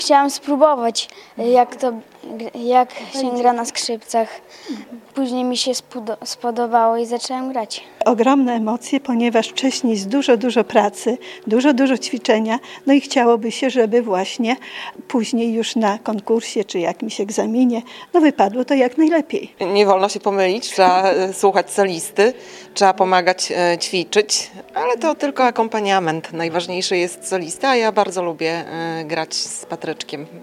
Chciałam spróbować, jak się gra na skrzypcach. Później mi się spodobało i zacząłem grać. Ogromne emocje, ponieważ wcześniej jest dużo pracy, dużo ćwiczenia, no i chciałoby się, żeby właśnie później już na konkursie czy jakimś egzaminie wypadło to jak najlepiej. Nie wolno się pomylić, trzeba słuchać solisty, trzeba pomagać ćwiczyć, ale to tylko akompaniament. Najważniejszy jest solista, a ja bardzo lubię grać z Patryczkiem.